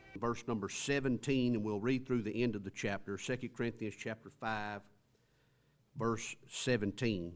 verse number 17, and we'll read through the end of the chapter, 2 Corinthians chapter 5, verse 17.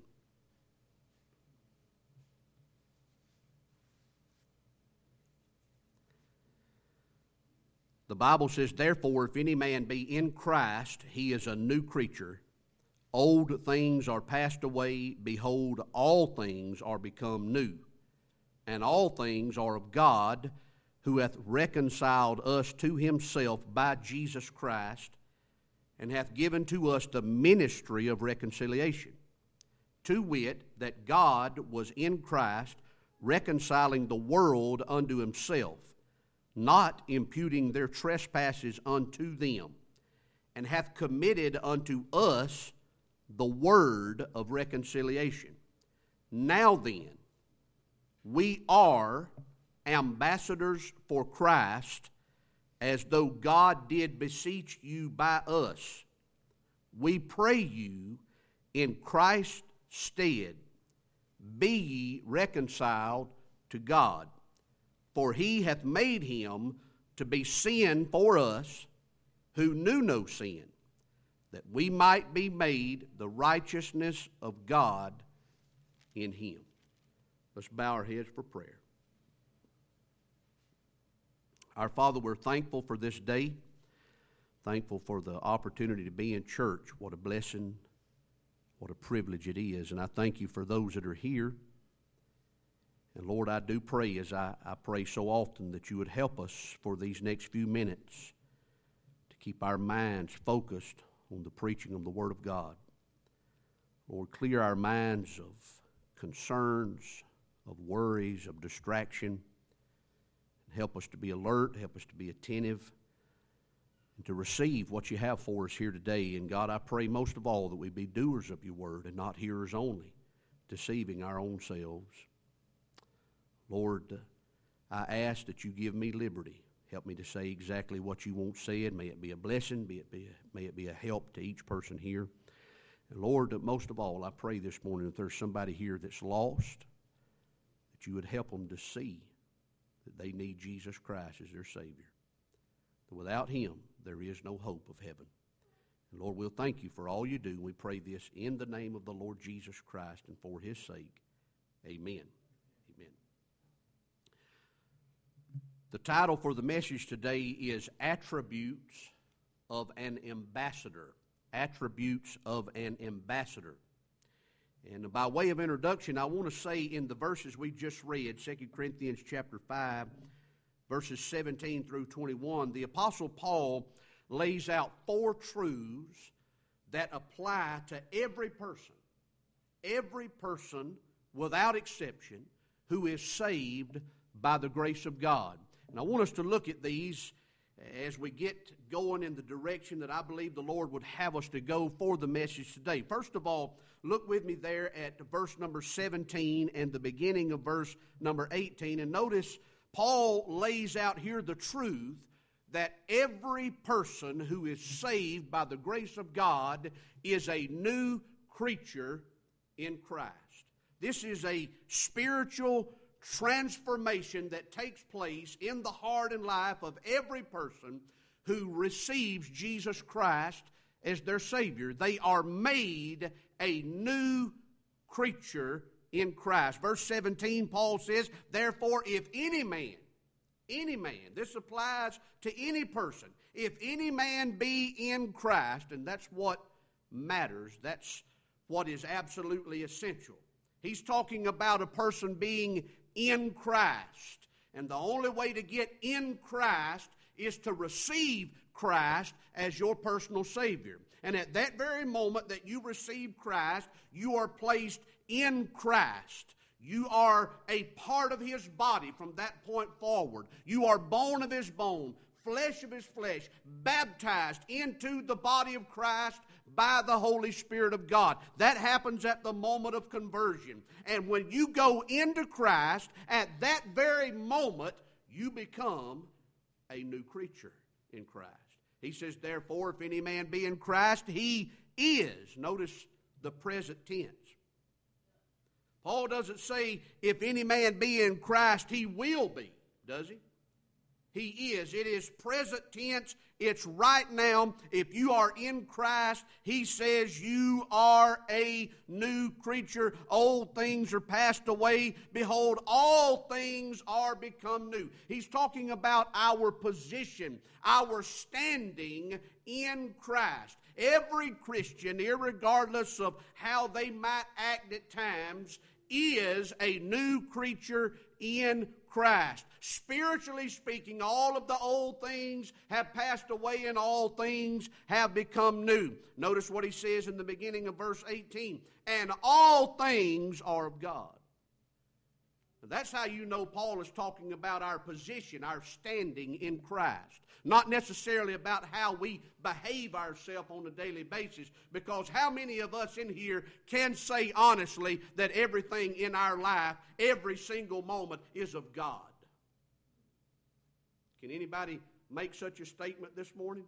The Bible says, "Therefore, if any man be in Christ, he is a new creature. Old things are passed away. Behold, all things are become new. And all things are of God, who hath reconciled us to himself by Jesus Christ, and hath given to us the ministry of reconciliation. To wit, that God was in Christ, reconciling the world unto himself, not imputing their trespasses unto them, and hath committed unto us the word of reconciliation. Now then, we are ambassadors for Christ, as though God did beseech you by us. We pray you in Christ's stead, be ye reconciled to God. For he hath made him to be sin for us, who knew no sin, that we might be made the righteousness of God in him." Let's bow our heads for prayer. Our Father, we're thankful for this day, thankful for the opportunity to be in church. What a blessing, what a privilege it is. And I thank you for those that are here. And Lord, I do pray, as I pray so often, that you would help us for these next few minutes to keep our minds focused on the preaching of the Word of God. Lord, clear our minds of concerns, of worries, of distraction. Help us to be alert, help us to be attentive, and to receive what you have for us here today. And God, I pray most of all that we be doers of your word and not hearers only, deceiving our own selves. Lord, I ask that you give me liberty. Help me to say exactly what you want said. May it be a blessing, may it be a help to each person here. And Lord, most of all, I pray this morning that there's somebody here that's lost, that you would help them to see that they need Jesus Christ as their Savior. That without him, there is no hope of heaven. And Lord, we'll thank you for all you do. We pray this in the name of the Lord Jesus Christ and for his sake. Amen. Amen. The title for the message today is Attributes of an Ambassador. Attributes of an Ambassador. And by way of introduction, I want to say in the verses we just read, 2 Corinthians chapter 5, verses 17 through 21, the Apostle Paul lays out 4 truths that apply to every person without exception who is saved by the grace of God. And I want us to look at these as we get going in the direction that I believe the Lord would have us to go for the message today. First of all, look with me there at verse number 17 and the beginning of verse number 18. And notice Paul lays out here the truth that every person who is saved by the grace of God is a new creature in Christ. This is a spiritual transformation that takes place in the heart and life of every person who receives Jesus Christ as their Savior. They are made a new creature in Christ. Verse 17, Paul says, "Therefore, if any man, this applies to any person, if any man be in Christ," and that's what matters, that's what is absolutely essential. He's talking about a person being in Christ. And the only way to get in Christ is to receive Christ as your personal Savior. And at that very moment that you receive Christ, you are placed in Christ. You are a part of his body from that point forward. You are bone of his bone, flesh of his flesh, baptized into the body of Christ by the Holy Spirit of God. That happens at the moment of conversion. And when you go into Christ, at that very moment, you become a new creature in Christ. He says, "Therefore, if any man be in Christ, he is." Notice the present tense. Paul doesn't say, if any man be in Christ, he will be, does he? He is. It is present tense. It's right now. If you are in Christ, He says you are a new creature. Old things are passed away. Behold, all things are become new. He's talking about our position, our standing in Christ. Every Christian, irregardless of how they might act at times, is a new creature in Christ. Spiritually speaking, all of the old things have passed away and all things have become new. Notice what he says in the beginning of verse 18. And all things are of God. That's how you know Paul is talking about our position, our standing in Christ. Not necessarily about how we behave ourselves on a daily basis, because how many of us in here can say honestly that everything in our life, every single moment, is of God? Can anybody make such a statement this morning?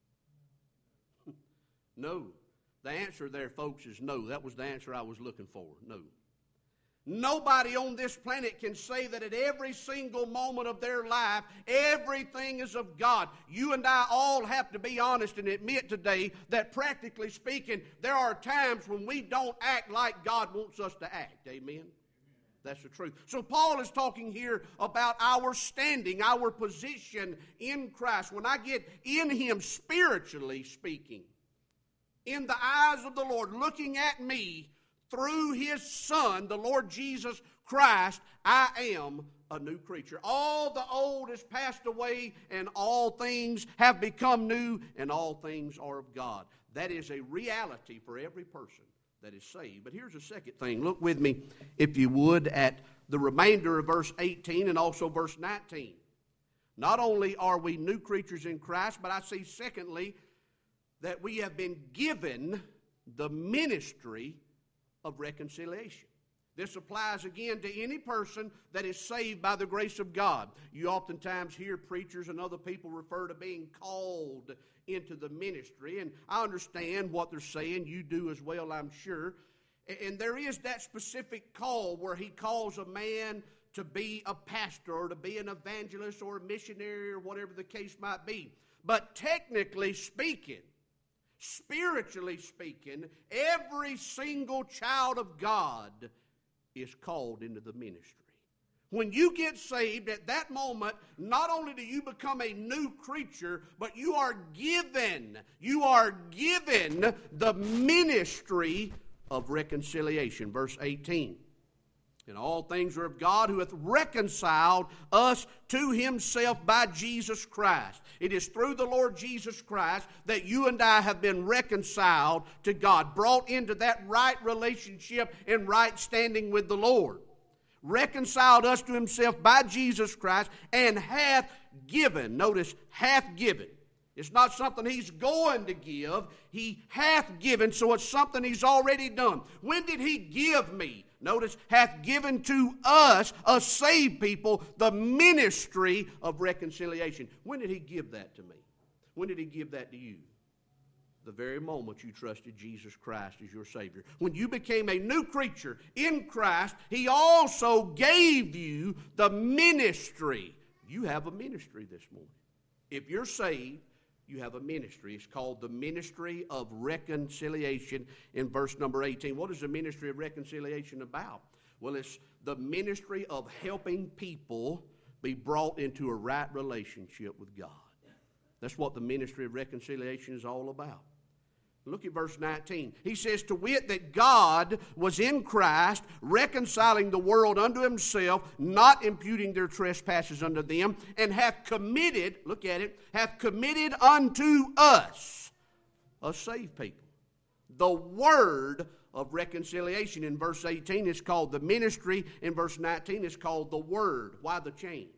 No. The answer there, folks, is no. That was the answer I was looking for. No. Nobody on this planet can say that at every single moment of their life, everything is of God. You and I all have to be honest and admit today that practically speaking, there are times when we don't act like God wants us to act. Amen? That's the truth. So Paul is talking here about our standing, our position in Christ. When I get in Him spiritually speaking, in the eyes of the Lord, looking at me, through His Son, the Lord Jesus Christ, I am a new creature. All the old is passed away, and all things have become new, and all things are of God. That is a reality for every person that is saved. But here's a second thing. Look with me, if you would, at the remainder of verse 18 and also verse 19. Not only are we new creatures in Christ, but I see, secondly, that we have been given the ministry of reconciliation. This applies again to any person that is saved by the grace of God. You oftentimes hear preachers and other people refer to being called into the ministry, and I understand what they're saying. You do as well, I'm sure. And there is that specific call where He calls a man to be a pastor or to be an evangelist or a missionary or whatever the case might be. But technically speaking, spiritually speaking, every single child of God is called into the ministry. When you get saved, at that moment, not only do you become a new creature, but you are given the ministry of reconciliation. Verse 18. And all things are of God, who hath reconciled us to Himself by Jesus Christ. It is through the Lord Jesus Christ that you and I have been reconciled to God, brought into that right relationship and right standing with the Lord. Reconciled us to Himself by Jesus Christ, and hath given. Notice, hath given. It's not something He's going to give. He hath given, so it's something He's already done. When did He give me? Notice, hath given to us, a saved people, the ministry of reconciliation. When did He give that to me? When did He give that to you? The very moment you trusted Jesus Christ as your Savior. When you became a new creature in Christ, He also gave you the ministry. You have a ministry this morning. If you're saved, you have a ministry. It's called the ministry of reconciliation in verse number 18. What is the ministry of reconciliation about? Well, it's the ministry of helping people be brought into a right relationship with God. That's what the ministry of reconciliation is all about. Look at verse 19. He says, to wit, that God was in Christ, reconciling the world unto Himself, not imputing their trespasses unto them, and hath committed, look at it, hath committed unto us, a saved people, the word of reconciliation. In verse 18, it's called the ministry. In verse 19, it's called the word. Why the change?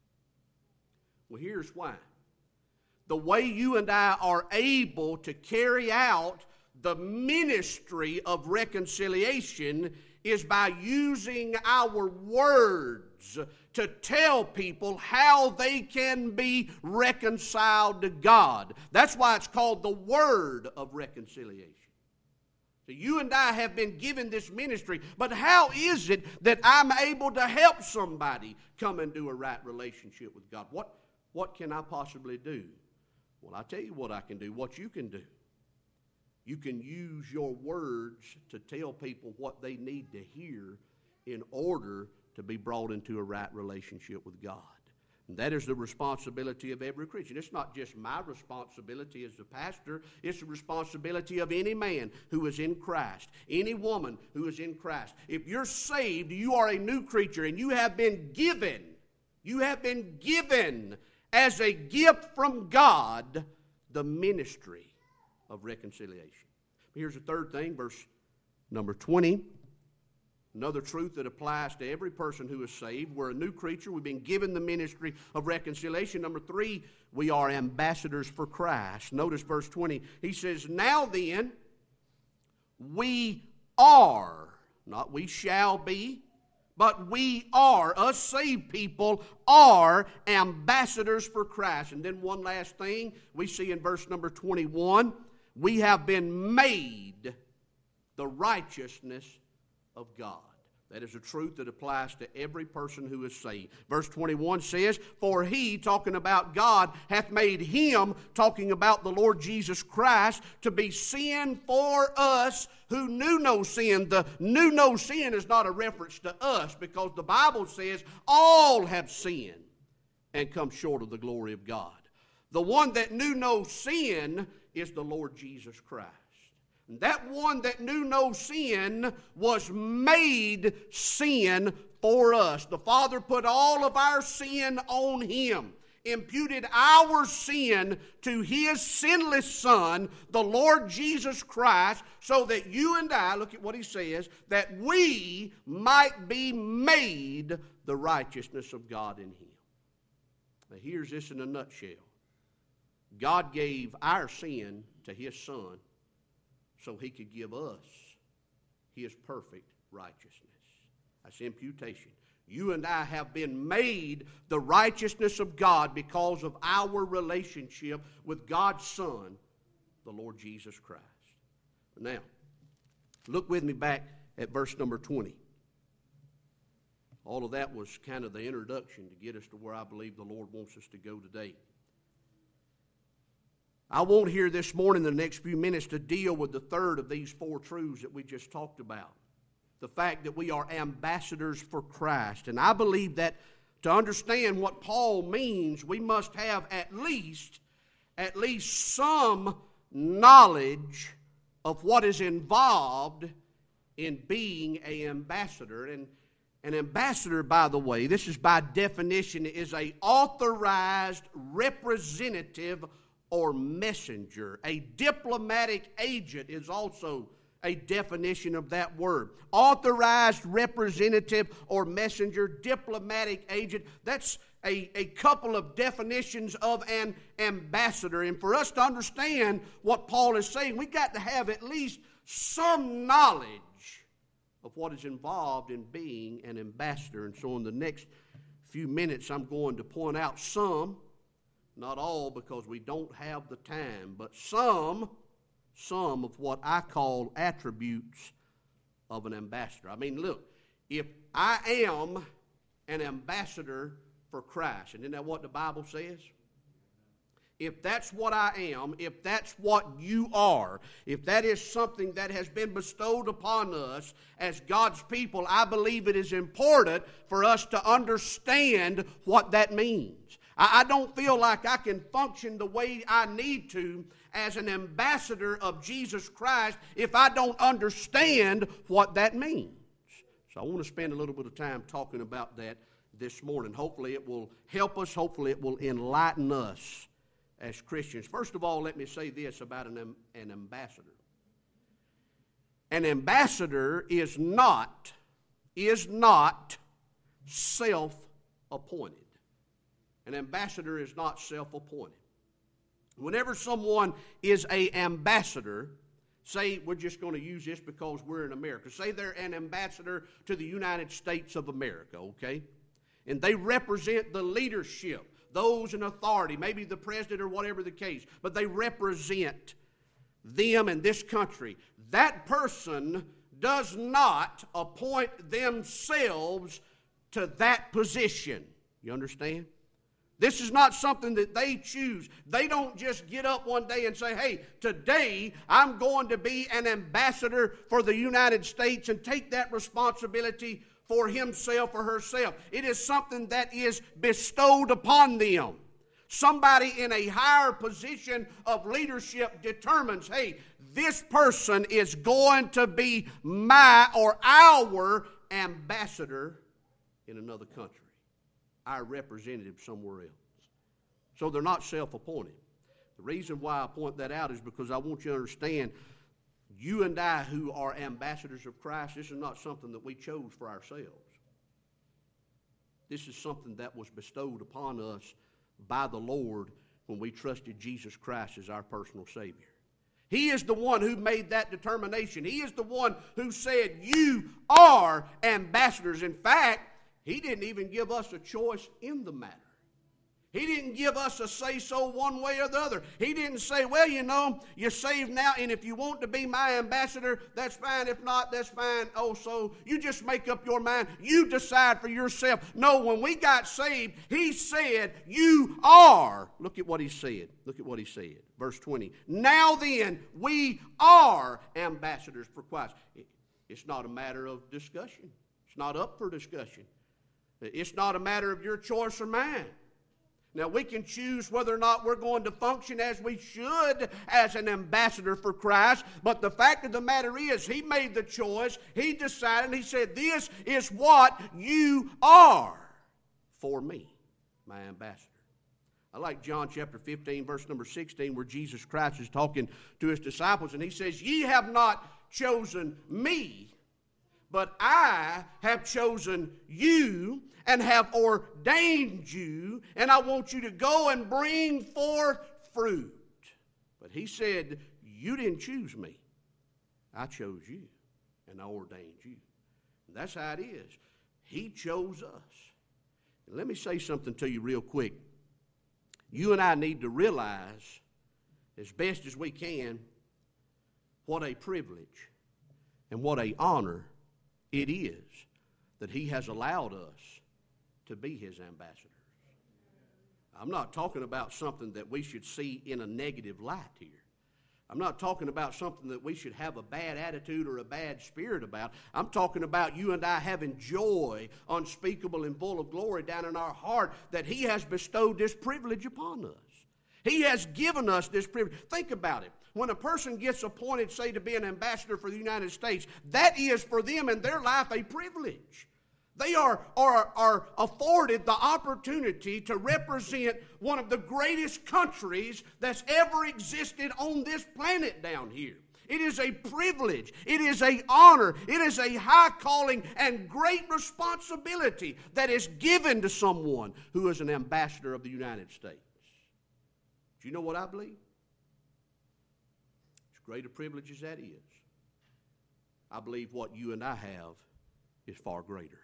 Well, here's why. The way you and I are able to carry out the ministry of reconciliation is by using our words to tell people how they can be reconciled to God. That's why it's called the word of reconciliation. So you and I have been given this ministry, but how is it that I'm able to help somebody come into a right relationship with God? What can I possibly do? Well, I'll tell you what I can do, what you can do. You can use your words to tell people what they need to hear in order to be brought into a right relationship with God. And that is the responsibility of every Christian. It's not just my responsibility as the pastor. It's the responsibility of any man who is in Christ, any woman who is in Christ. If you're saved, you are a new creature, and you have been given as a gift from God the ministry of reconciliation. Here's the third thing, verse number 20. Another truth that applies to every person who is saved. We're a new creature. We've been given the ministry of reconciliation. Number 3, we are ambassadors for Christ. Notice verse 20. He says, now then, we are, not we shall be, but we are, us saved people, are ambassadors for Christ. And then one last thing we see in verse number 21. We have been made the righteousness of God. That is a truth that applies to every person who is saved. Verse 21 says, for he, talking about God, hath made him, talking about the Lord Jesus Christ, to be sin for us who knew no sin. The knew no sin is not a reference to us, because the Bible says all have sinned and come short of the glory of God. The one that knew no sin is the Lord Jesus Christ. And that one that knew no sin was made sin for us. The Father put all of our sin on him, imputed our sin to his sinless Son, the Lord Jesus Christ, so that you and I, look at what he says, that we might be made the righteousness of God in him. Now here's this in a nutshell. God gave our sin to his Son so he could give us his perfect righteousness. That's imputation. You and I have been made the righteousness of God because of our relationship with God's Son, the Lord Jesus Christ. Now, look with me back at verse number 20. All of that was kind of the introduction to get us to where I believe the Lord wants us to go today. I want here this morning, in the next few minutes, to deal with the third of these 4 truths that we just talked about. The fact that we are ambassadors for Christ. And I believe that to understand what Paul means, we must have at least some knowledge of what is involved in being an ambassador. And an ambassador, by the way, this is by definition, is an authorized representative or messenger. A diplomatic agent is also a definition of that word. Authorized representative or messenger, diplomatic agent. That's a couple of definitions of an ambassador. And for us to understand what Paul is saying, we've got to have at least some knowledge of what is involved in being an ambassador. And so in the next few minutes, I'm going to point out some, not all because we don't have the time, but some of what I call attributes of an ambassador. I mean, look, if I am an ambassador for Christ, and isn't that what the Bible says? If that's what I am, if that's what you are, if that is something that has been bestowed upon us as God's people, I believe it is important for us to understand what that means. I don't feel like I can function the way I need to as an ambassador of Jesus Christ if I don't understand what that means. So I want to spend a little bit of time talking about that this morning. Hopefully it will help us. Hopefully it will enlighten us as Christians. First of all, let me say this about an ambassador. An ambassador is not self-appointed. An ambassador is not self-appointed. Whenever someone is an ambassador, say, we're just going to use this because we're in America. Say they're an ambassador to the United States of America, okay? And they represent the leadership, those in authority, maybe the president or whatever the case, but they represent them in this country. That person does not appoint themselves to that position. You understand? This is not something that they choose. They don't just get up one day and say, hey, today I'm going to be an ambassador for the United States and take that responsibility for himself or herself. It is something that is bestowed upon them. Somebody in a higher position of leadership determines, hey, this person is going to be my or our ambassador in another country, our representative somewhere else. So they're not self-appointed. The reason why I point that out is because I want you to understand, you and I who are ambassadors of Christ, this is not something that we chose for ourselves. This is something that was bestowed upon us by the Lord when we trusted Jesus Christ as our personal Savior. He is the one who made that determination. He is the one who said, you are ambassadors. In fact, He didn't even give us a choice in the matter. He didn't give us a say-so one way or the other. He didn't say, well, you know, you're saved now, and if you want to be my ambassador, that's fine. If not, that's fine also. You just make up your mind. You decide for yourself. No, when we got saved, He said, you are. Look at what He said. Look at what He said. Verse 20. Now then, we are ambassadors for Christ. It's not a matter of discussion. It's not up for discussion. It's not a matter of your choice or mine. Now, we can choose whether or not we're going to function as we should as an ambassador for Christ, but the fact of the matter is, He made the choice, He decided, He said, this is what you are for me, my ambassador. I like John chapter 15, verse number 16, where Jesus Christ is talking to His disciples, and He says, ye have not chosen me, but I have chosen you and have ordained you, and I want you to go and bring forth fruit. But He said, you didn't choose me. I chose you, and I ordained you. And that's how it is. He chose us. And let me say something to you real quick. You and I need to realize, as best as we can, what a privilege and what an honor it is that He has allowed us to be His ambassadors. I'm not talking about something that we should see in a negative light here. I'm not talking about something that we should have a bad attitude or a bad spirit about. I'm talking about you and I having joy unspeakable and full of glory down in our heart that He has bestowed this privilege upon us. He has given us this privilege. Think about it. When a person gets appointed, say, to be an ambassador for the United States, that is for them in their life a privilege. They are afforded the opportunity to represent one of the greatest countries that's ever existed on this planet down here. It is a privilege. It is an honor. It is a high calling and great responsibility that is given to someone who is an ambassador of the United States. Do you know what I believe? As great a privilege as that is, I believe what you and I have is far greater.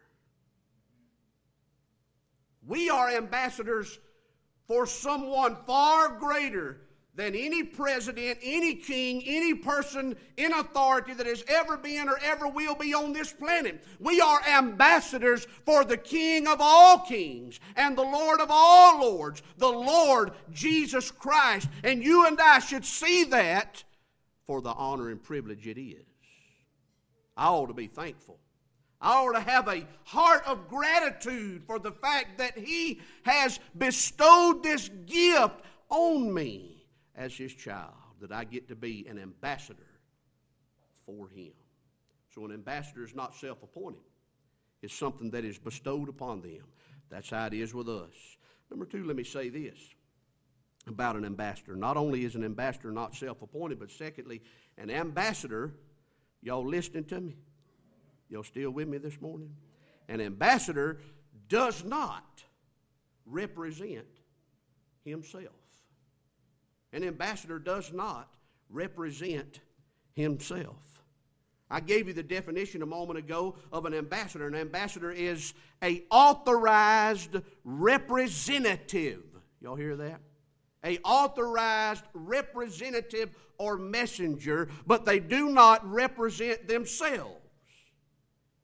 We are ambassadors for someone far greater than any president, any king, any person in authority that has ever been or ever will be on this planet. We are ambassadors for the King of all kings and the Lord of all lords, the Lord Jesus Christ. And you and I should see that for the honor and privilege it is. I ought to be thankful. I ought to have a heart of gratitude for the fact that He has bestowed this gift on me as His child, that I get to be an ambassador for Him. So an ambassador is not self-appointed. It's something that is bestowed upon them. That's how it is with us. Number two, let me say this about an ambassador. Not only is an ambassador not self-appointed, but secondly, an ambassador, y'all listening to me? Y'all still with me this morning? An ambassador does not represent himself. An ambassador does not represent himself. I gave you the definition a moment ago of an ambassador. An ambassador is an authorized representative. Y'all hear that? An authorized representative or messenger, but they do not represent themselves.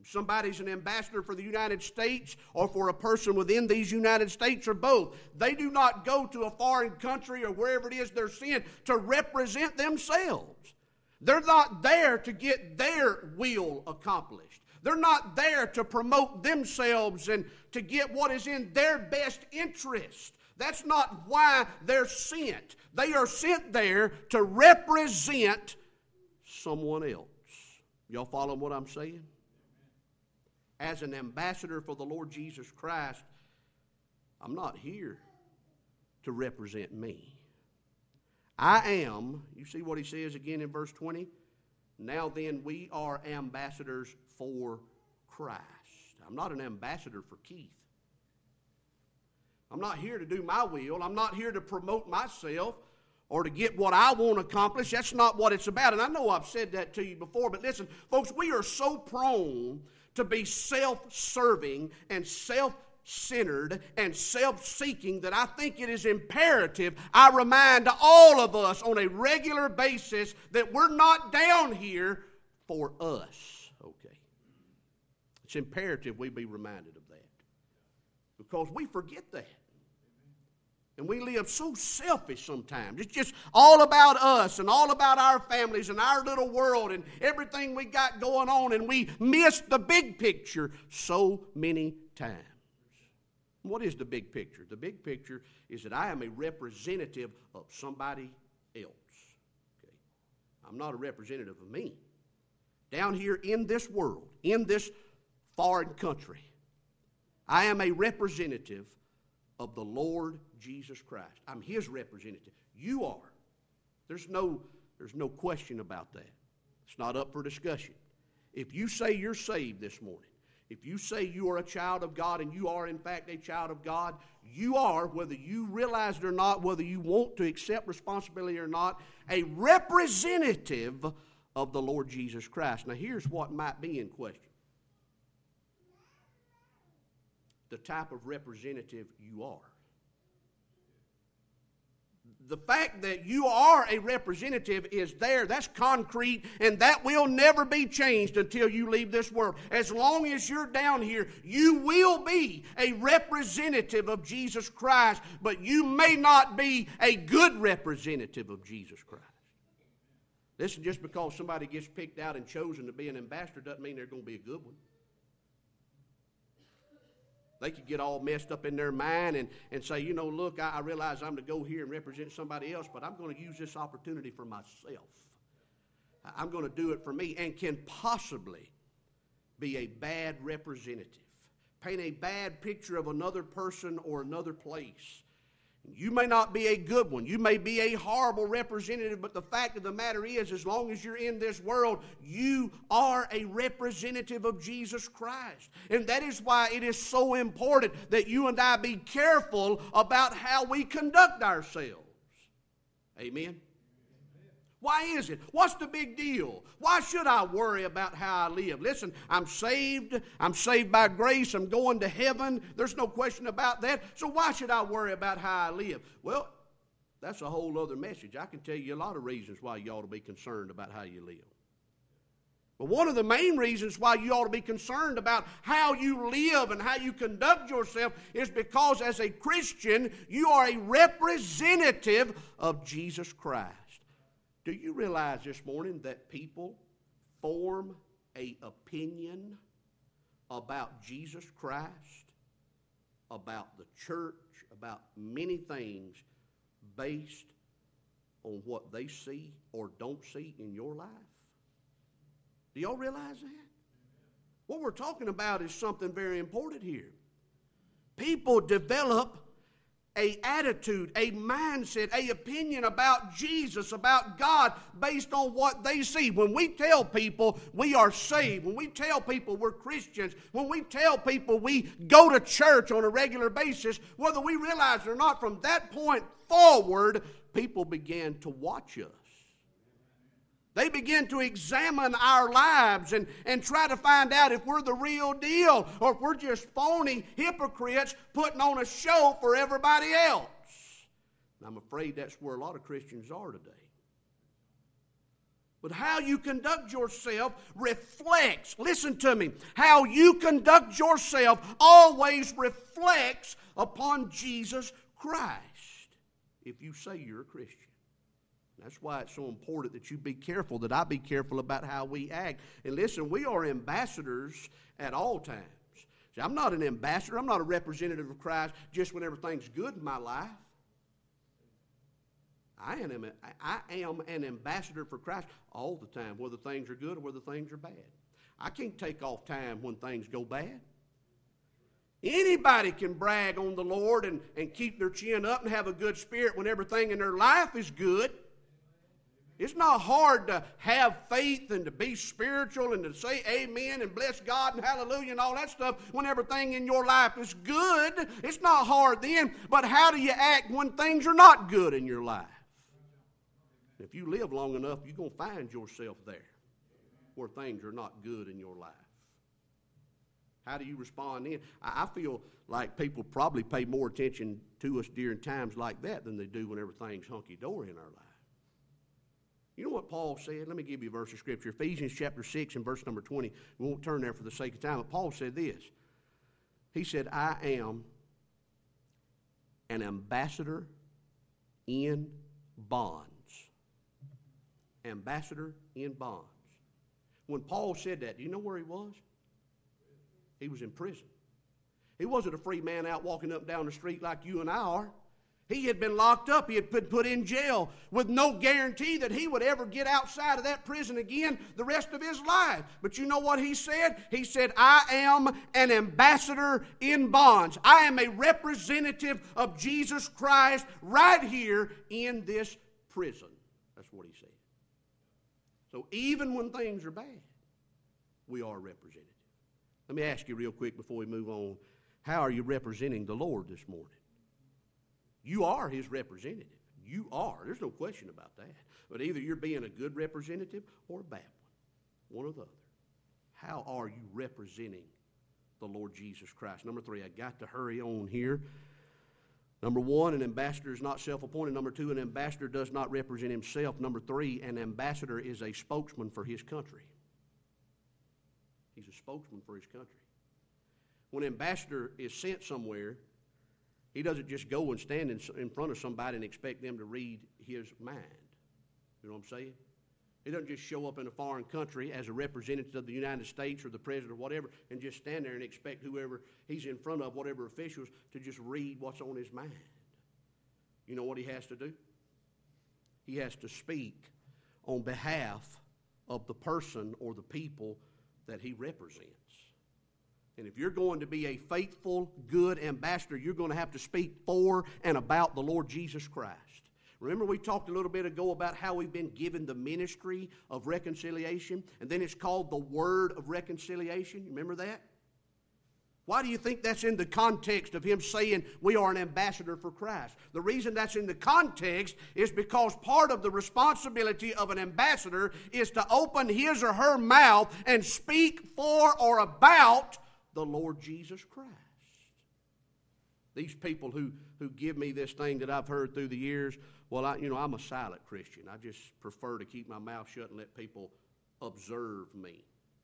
If somebody's an ambassador for the United States or for a person within these United States or both, they do not go to a foreign country or wherever it is they're sent to represent themselves. They're not there to get their will accomplished. They're not there to promote themselves and to get what is in their best interest. That's not why they're sent. They are sent there to represent someone else. Y'all follow what I'm saying? As an ambassador for the Lord Jesus Christ, I'm not here to represent me. I am, you see what he says again in verse 20? Now then, we are ambassadors for Christ. I'm not an ambassador for Keith. I'm not here to do my will. I'm not here to promote myself or to get what I want accomplished. That's not what it's about. And I know I've said that to you before, but listen, folks, we are so prone to be self-serving and self-centered and self-seeking that I think it is imperative I remind all of us on a regular basis that we're not down here for us. Okay. It's imperative we be reminded of that because we forget that. And we live so selfish sometimes. It's just all about us and all about our families and our little world and everything we got going on, and we miss the big picture so many times. What is the big picture? The big picture is that I am a representative of somebody else. Okay? I'm not a representative of me. Down here in this world, in this foreign country, I am a representative of the Lord Jesus Christ. I'm His representative. You are. There's no question about that. It's not up for discussion. If you say you're saved this morning, if you say you are a child of God and you are in fact a child of God, you are, whether you realize it or not, whether you want to accept responsibility or not, a representative of the Lord Jesus Christ. Now here's what might be in question. The type of representative you are. The fact that you are a representative is there. That's concrete, and that will never be changed until you leave this world. As long as you're down here, you will be a representative of Jesus Christ, but you may not be a good representative of Jesus Christ. Listen, just because somebody gets picked out and chosen to be an ambassador doesn't mean they're going to be a good one. They could get all messed up in their mind and say, you know, look, I realize I'm to go here and represent somebody else, but I'm going to use this opportunity for myself. I'm going to do it for me, and can possibly be a bad representative. Paint a bad picture of another person or another place. You may not be a good one. You may be a horrible representative, but the fact of the matter is, as long as you're in this world, you are a representative of Jesus Christ. And that is why it is so important that you and I be careful about how we conduct ourselves. Amen? Why is it? What's the big deal? Why should I worry about how I live? Listen, I'm saved by grace. I'm going to heaven. There's no question about that. So why should I worry about how I live? Well, that's a whole other message. I can tell you a lot of reasons why you ought to be concerned about how you live. But one of the main reasons why you ought to be concerned about how you live and how you conduct yourself is because as a Christian, you are a representative of Jesus Christ. Do you realize this morning that people form an opinion about Jesus Christ, about the church, about many things based on what they see or don't see in your life? Do y'all realize that? What we're talking about is something very important here. People develop an attitude, a mindset, an opinion about Jesus, about God, based on what they see. When we tell people we are saved, when we tell people we're Christians, when we tell people we go to church on a regular basis, whether we realize it or not, from that point forward, people began to watch us. They begin to examine our lives and try to find out if we're the real deal or if we're just phony hypocrites putting on a show for everybody else. And I'm afraid that's where a lot of Christians are today. But how you conduct yourself reflects, listen to me, how you conduct yourself always reflects upon Jesus Christ if you say you're a Christian. That's why it's so important that you be careful, that I be careful about how we act. And listen, we are ambassadors at all times. See, I'm not an ambassador. I'm not a representative of Christ just when everything's good in my life. I am an ambassador for Christ all the time, whether things are good or whether things are bad. I can't take off time when things go bad. Anybody can brag on the Lord and keep their chin up and have a good spirit when everything in their life is good. It's not hard to have faith and to be spiritual and to say amen and bless God and hallelujah and all that stuff when everything in your life is good. It's not hard then, but how do you act when things are not good in your life? If you live long enough, you're going to find yourself there where things are not good in your life. How do you respond then? I feel like people probably pay more attention to us during times like that than they do when everything's hunky-dory in our life. You know what Paul said? Let me give you a verse of Scripture. Ephesians chapter 6 and verse number 20. We won't turn there for the sake of time, but Paul said this. He said, I am an ambassador in bonds. Ambassador in bonds. When Paul said that, do you know where he was? He was in prison. He wasn't a free man out walking up and down the street like you and I are. He had been locked up. He had been put in jail with no guarantee that he would ever get outside of that prison again the rest of his life. But you know what he said? He said, I am an ambassador in bonds. I am a representative of Jesus Christ right here in this prison. That's what he said. So even when things are bad, we are representative. Let me ask you real quick before we move on. How are you representing the Lord this morning? You are His representative. You are. There's no question about that. But either you're being a good representative or a bad one. One or the other. How are you representing the Lord Jesus Christ? Number 3, I got to hurry on here. Number 1, an ambassador is not self-appointed. Number 2, an ambassador does not represent himself. Number 3, an ambassador is a spokesman for his country. He's a spokesman for his country. When an ambassador is sent somewhere, he doesn't just go and stand in front of somebody and expect them to read his mind. You know what I'm saying? He doesn't just show up in a foreign country as a representative of the United States or the president or whatever and just stand there and expect whoever he's in front of, whatever officials, to just read what's on his mind. You know what he has to do? He has to speak on behalf of the person or the people that he represents. And if you're going to be a faithful, good ambassador, you're going to have to speak for and about the Lord Jesus Christ. Remember we talked a little bit ago about how we've been given the ministry of reconciliation, and then it's called the word of reconciliation. You remember that? Why do you think that's in the context of him saying we are an ambassador for Christ? The reason that's in the context is because part of the responsibility of an ambassador is to open his or her mouth and speak for or about the Lord Jesus Christ. These people who give me this thing that I've heard through the years, well, I'm a silent Christian. I just prefer to keep my mouth shut and let people observe me.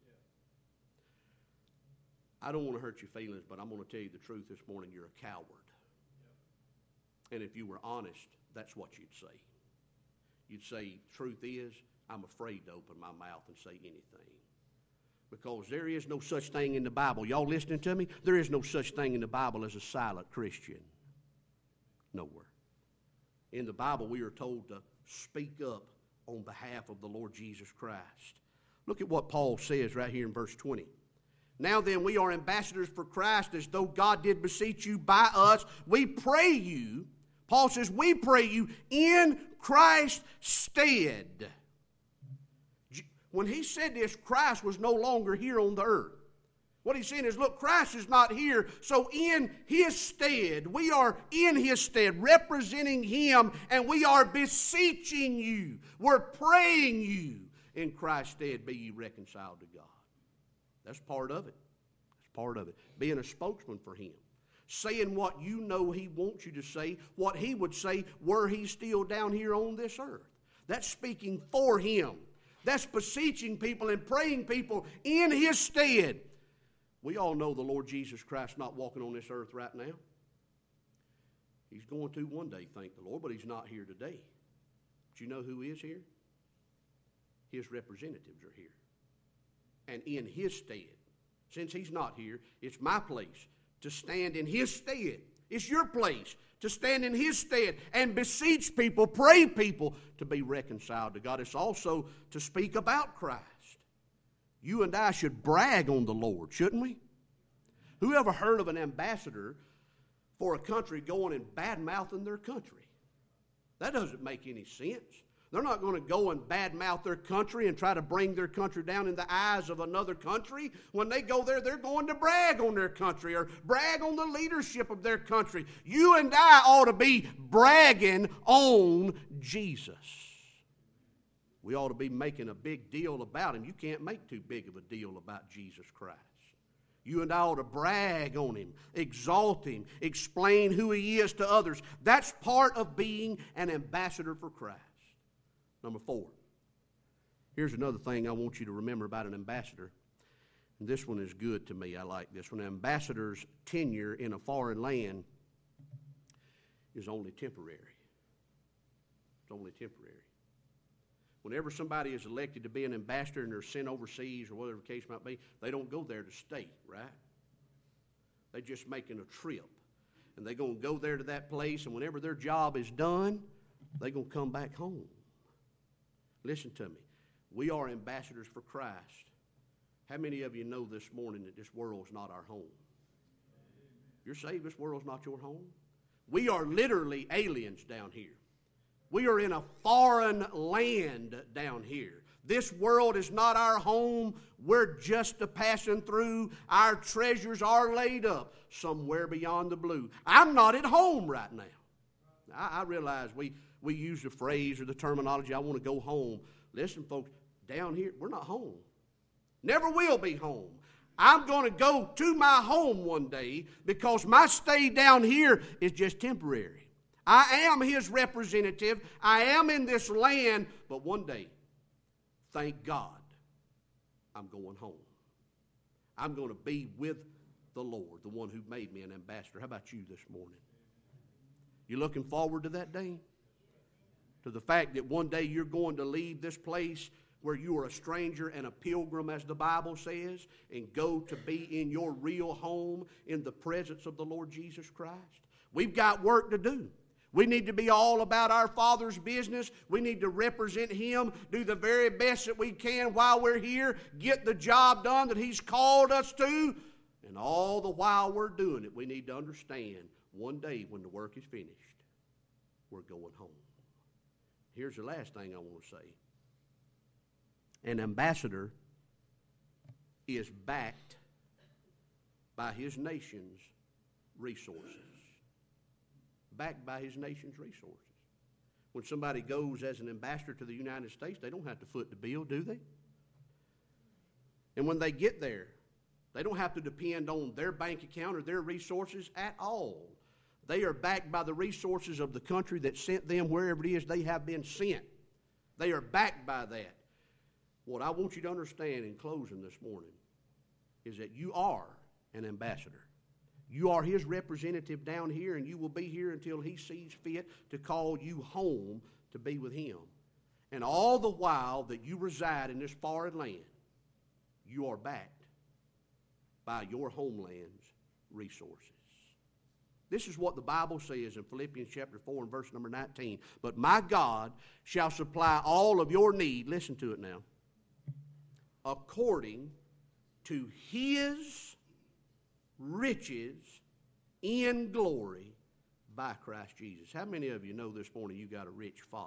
I don't want to hurt your feelings, but I'm going to tell you the truth this morning. You're a coward. And if you were honest, that's what you'd say. You'd say, truth is, I'm afraid to open my mouth and say anything. Because there is no such thing in the Bible. Y'all listening to me? There is no such thing in the Bible as a silent Christian. Nowhere. In the Bible, we are told to speak up on behalf of the Lord Jesus Christ. Look at what Paul says right here in verse 20. Now then, we are ambassadors for Christ, as though God did beseech you by us. We pray you, Paul says, we pray you in Christ's stead. When he said this, Christ was no longer here on the earth. What he's saying is, look, Christ is not here, so in his stead, we are in his stead, representing him, and we are beseeching you. We're praying you in Christ's stead, be ye reconciled to God. That's part of it. That's part of it. Being a spokesman for him. Saying what you know he wants you to say, what he would say were he still down here on this earth. That's speaking for him. that's beseeching people and praying people in His stead. We all know the Lord Jesus Christ not walking on this earth right now. He's going to one day, thank the Lord, but He's not here today. But you know who is here? His representatives are here. And in His stead, since He's not here, it's my place to stand in His stead. It's your place to stand in His stead and beseech people, pray people to be reconciled to God. It's also to speak about Christ. You and I should brag on the Lord, shouldn't we? Who ever heard of an ambassador for a country going and bad-mouthing their country? That doesn't make any sense. They're not going to go and badmouth their country and try to bring their country down in the eyes of another country. When they go there, they're going to brag on their country or brag on the leadership of their country. You and I ought to be bragging on Jesus. We ought to be making a big deal about Him. You can't make too big of a deal about Jesus Christ. You and I ought to brag on Him, exalt Him, explain who He is to others. That's part of being an ambassador for Christ. Number 4. Here's another thing I want you to remember about an ambassador. And this one is good to me. I like this one. An ambassador's tenure in a foreign land is only temporary. It's only temporary. Whenever somebody is elected to be an ambassador and they're sent overseas or whatever the case might be, they don't go there to stay, right? They're just making a trip. And they're going to go there to that place, and whenever their job is done, they're going to come back home. Listen to me. We are ambassadors for Christ. How many of you know this morning that this world's not our home? You're saved, this world's not your home? We are literally aliens down here. We are in a foreign land down here. This world is not our home. We're just a passing through. Our treasures are laid up somewhere beyond the blue. I'm not at home right now. I realize we use the phrase or the terminology, I want to go home. Listen, folks, down here, we're not home. Never will be home. I'm going to go to my home one day because my stay down here is just temporary. I am His representative. I am in this land, but one day, thank God, I'm going home. I'm going to be with the Lord, the one who made me an ambassador. How about you this morning? You looking forward to that day? To the fact that one day you're going to leave this place where you are a stranger and a pilgrim, as the Bible says, and go to be in your real home in the presence of the Lord Jesus Christ? We've got work to do. We need to be all about our Father's business. We need to represent Him, do the very best that we can while we're here, get the job done that He's called us to, and all the while we're doing it, we need to understand one day when the work is finished, we're going home. Here's the last thing I want to say. An ambassador is backed by his nation's resources. Backed by his nation's resources. When somebody goes as an ambassador to the United States, they don't have to foot the bill, do they? And when they get there, they don't have to depend on their bank account or their resources at all. They are backed by the resources of the country that sent them wherever it is they have been sent. They are backed by that. What I want you to understand in closing this morning is that you are an ambassador. You are His representative down here, and you will be here until He sees fit to call you home to be with Him. And all the while that you reside in this foreign land, you are backed by your homeland's resources. This is what the Bible says in Philippians chapter 4 and verse number 19. But my God shall supply all of your need, listen to it now, according to His riches in glory by Christ Jesus. How many of you know this morning you got a rich Father?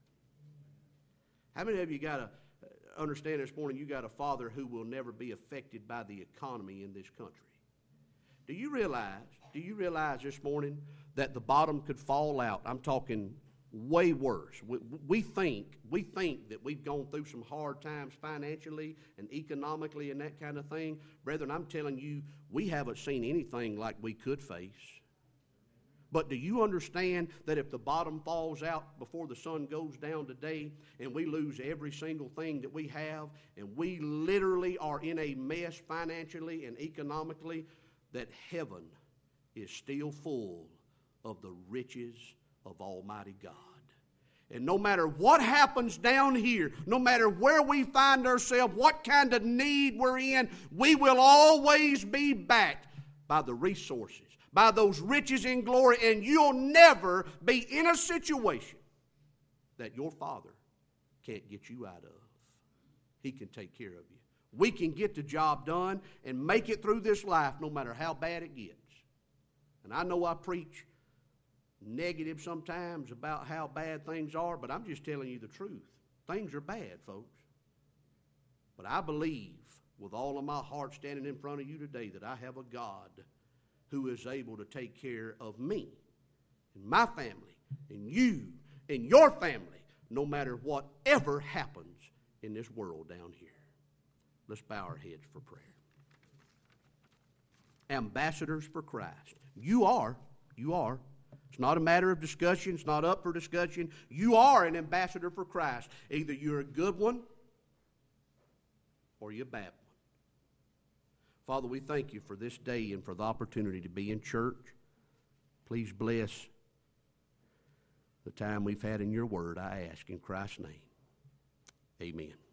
How many of you got to understand this morning you got a Father who will never be affected by the economy in this country? Do you realize this morning that the bottom could fall out? I'm talking way worse. We think that we've gone through some hard times financially and economically and that kind of thing. Brethren, I'm telling you, we haven't seen anything like we could face. But do you understand that if the bottom falls out before the sun goes down today and we lose every single thing that we have and we literally are in a mess financially and economically, that heaven is still full of the riches of Almighty God? And no matter what happens down here, no matter where we find ourselves, what kind of need we're in, we will always be backed by the resources, by those riches in glory, and you'll never be in a situation that your Father can't get you out of. He can take care of you. We can get the job done and make it through this life no matter how bad it gets. And I know I preach negative sometimes about how bad things are, but I'm just telling you the truth. Things are bad, folks. But I believe with all of my heart standing in front of you today that I have a God who is able to take care of me and my family and you and your family no matter whatever happens in this world down here. Let's bow our heads for prayer. Ambassadors for Christ. You are. It's not a matter of discussion. It's not up for discussion. You are an ambassador for Christ. Either you're a good one or you're a bad one. Father, we thank you for this day and for the opportunity to be in church. Please bless the time we've had in your word, I ask in Christ's name. Amen.